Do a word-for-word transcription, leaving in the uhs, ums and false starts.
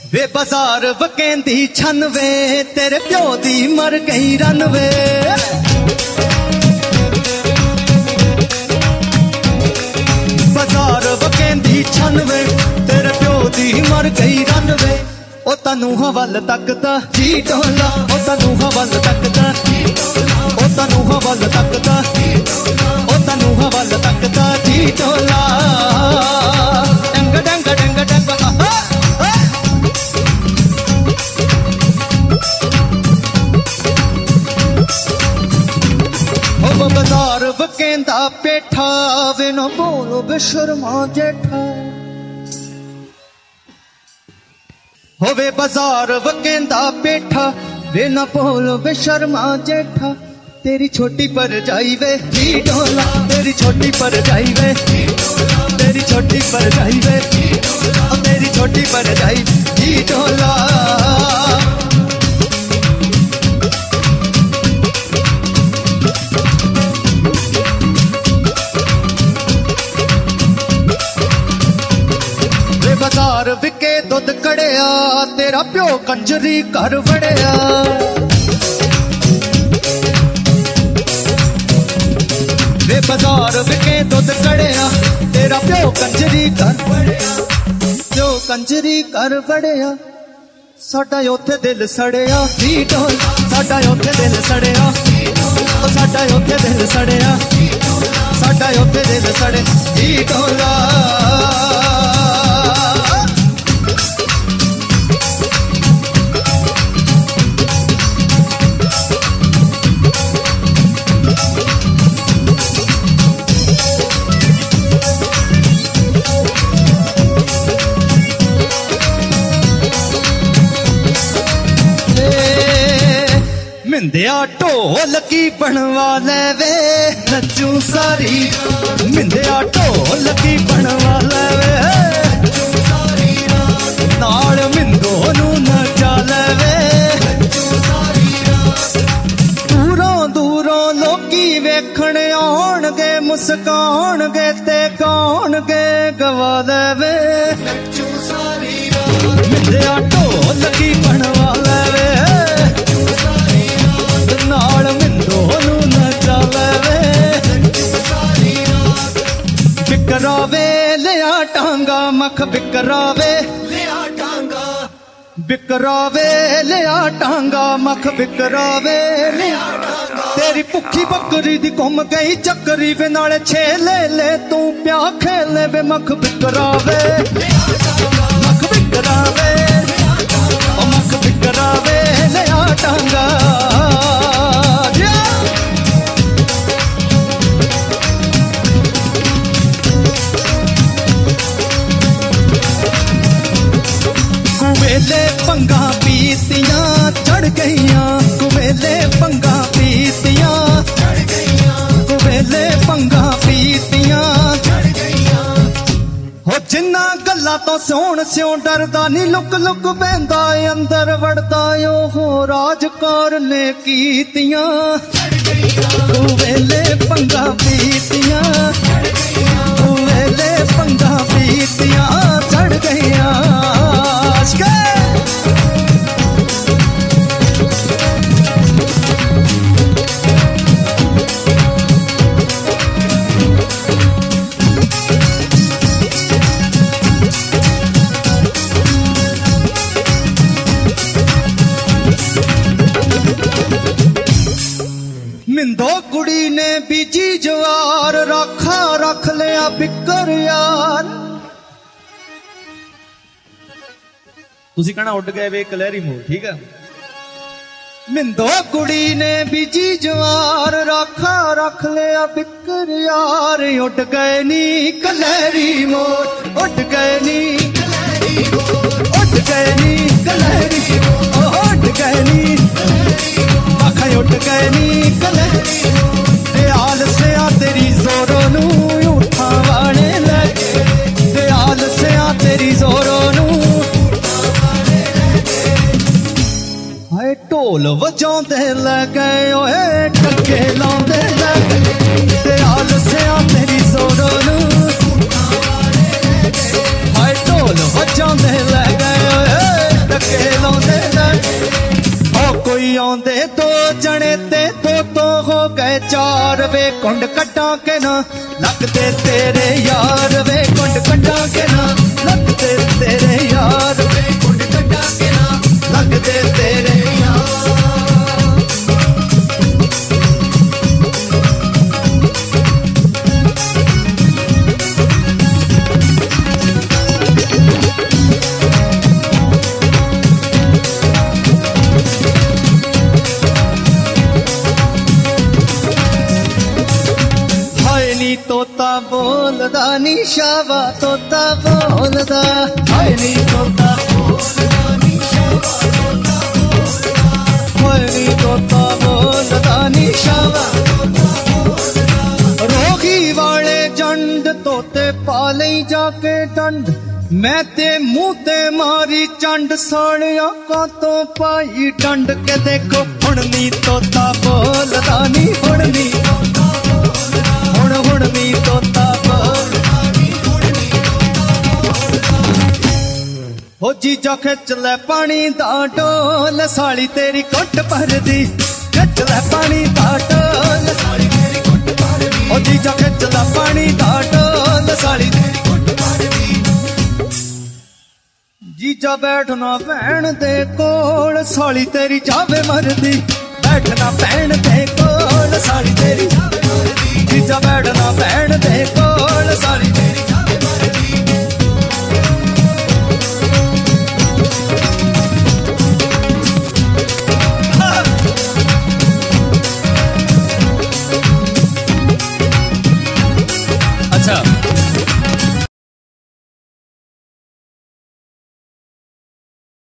वे बाजार वकेंदी छन वे तेरे प्यो दी मर गई रन वे बाजार वकेंदी छन वे तेरे प्यो दी मर गई रन वे ओ तनू हवल तकदा जी डोला ओ तनू हवल तकदा ओ तनू हवल तकदा ओ तनू हवल तकदा जी डोला डंग डंग डंग डंग बाजार वकेंदा पेठा वे न बोलो बेशर्मा जेठा होवे बाजार वकेंदा पेठा वे न बोलो बेशर्मा जेठा तेरी छोटी पर जाई वे जी डोला तेरी छोटी पर जाई वे तेरी छोटी पर जाई वे तेरी छोटी पर जाई जी डोला बाजार विके दुध कड़िया तेरा प्यो कंजरी घर वड़िया वे बाजार विके दुध कड़िया तेरा प्यो कंजरी घर वड़िया प्यो कंजरी घर वड़िया साडा उथे दिल सड़िया जी ढोल साडा उथे दिल सड़िया साडा उथे दिल सड़िया साडा उथे दिल सड़े जी ढोला मिंदिया ढोलकी बनवा ले वे नचू सारी मिंदिया ढोलकी बनवा ले वे नाल मिंदो नू नचा ले वे दूरों दूरों लोकी वेखण आउणगे मुस्काउणगे ते गाउणगे गवा ले वे मिंदिया ढोलकी बनवा ले वे नाल मिंदो नू नचा ले बिकरावे लिया टांगा मख बिकरावे लिया टांगा बिकरावे लिया टांगा मख बिकरावे लिया टांगा तेरी भुखी बकरी दी घुम गई चक्करी वे नाले छे ले ले तू प्या खेले वे मख बिकरावे मख बिकरावे ओ मख बिकरावे लिया टांगा कुवेले पंगा पीतियां चढ़ गईयां कुवेले पंगा पीतियां चढ़ गईयां कुवेले पंगा पीतियां चढ़ गईयां हो जिन्ना गल्ला तो सोण स्यों डरदा नी लुक लुक बहंदा अंदर वड़दा ओ राजकार ने कीतियां चढ़ गईयां कुवेले पंगा पीतियां चढ़ गईयां कुवेले पंगा पीतियां चढ़ गईयां मिंदो कुड़ी ने बीजी जवार राखा रख लिया बिकर यार तुसी कहना उड़ गए वे कलहरी मोड़ ठीक है मिंदो कुड़ी ने बीजी जवार राखा रख लिया बिकर यार उड़ गए नी कलहरी मोड़ उड़ गए नी उड़ गए नी कलहरी उड़ गए नी आखा उड़ गए नी कलहरी दयाल से आ तेरी जोरों नू उठा वाने लगे दयाल से आ तेरी जोरों नू हाय ढोल वजाउंदे लगे ओए टक्के लाउंदे लगे दयाल से आ तेरी जोरों नू हाय ढोल वजाउंदे लगे ओए ਵਿਚਾਰ ਵੇ ਕੁੰਡ ਕੱਟਾਂ ਕੇ ਨਾ ਲੱਗਦੇ ਤੇਰੇ ਯਾਰ ਵੇ ਕੁੰਡ ਕੱਟਾਂ ਕੇ ਨਾ ਲੱਗਦੇ ਤੇਰੇ ਯਾਰ ਵੇ ਕੁੰਡ ਕੱਟਾਂ ਕੇ ਨਾ ਲੱਗਦੇ ਤੇਰੇ ਯਾਰ ਤੋਤਾ ਬੋਲਦਾ ਨੀ ਸ਼ਾਵਾ ਤੋਤਾ ਬੋਲਦਾ ਹਾਏ ਨੀ ਤੋਤਾ ਬੋਲਦਾ ਨੀ ਸ਼ਾਵਾ ਤੋਤਾ ਬੋਲਦਾ ਹਾਏ ਨੀ ਤੋਤਾ ਬੋਲਦਾ ਨੀ ਸ਼ਾਵਾ ਤੋਤਾ ਬੋਲਦਾ ਰੋਗੀ ਵਾਲੇ ਜੰਡ ਤੋਤੇ ਪਾ ਲਈ ਜਾ ਕੇ ਡੰਡ ਮੈਂ ਤੇ ਮੂੰਹ ਤੇ ਮਾਰੀ ਚੰਡ ਸਾਲਿਆ ਕਾਤੋਂ ਪਾਈ ਡੰਡ ਕੇ ਦੇਖੋ ਹੁਣ ਨੀ ਤੋਤਾ ਬੋਲਦਾ ਨੀ ਹੁਣ ਨੀ ਹੁਣ ਹੁਣ ਨੀ ਤੋਤਾ ਬੋਲਦਾ ਨੀ ਹੁਣ ਨੀ ਤੋਤਾ ਬੋਲਦਾ ਹੋ ਜੀਜਾ ਖਿੱਚ ਲੈ ਪਾਣੀ ਦਾ ਢੋਲ ਸਾਲੀ ਤੇਰੀ ਕੁੱਟ ਭਰਦੀ ਖਿੱਚ ਲੈ ਪਾਣੀ ਦਾ ਢੋਲ ਸਾਲੀ ਤੇਰੀ ਕੁੱਟ ਭਰਦੀ ਹੋ ਜੀਜਾ ਖਿੱਚ ਲੈ ਪਾਣੀ ਦਾ ਢੋਲ ਸਾਲੀ ਤੇਰੀ ਕੁੱਟ ਭਰਦੀ ਜੀਜਾ ਬੈਠਣਾ ਭੈਣ ਦੇ ਕੋਲ ਸਾਲੀ ਤੇਰੀ ਜਾਵੇ ਮਰਦੀ ਬੈਠਣਾ ਭੈਣ ਦੇ ਕੋਲ ਸਾਲੀ ਤੇਰੀ ਜਾਵੇ ਮਰਦੀ ਜੀਜਾ ਬੈਠਣਾ ਭੈਣ ਦੇ ਕੋਲ ਸਾਲੀ ਤੇਰੀ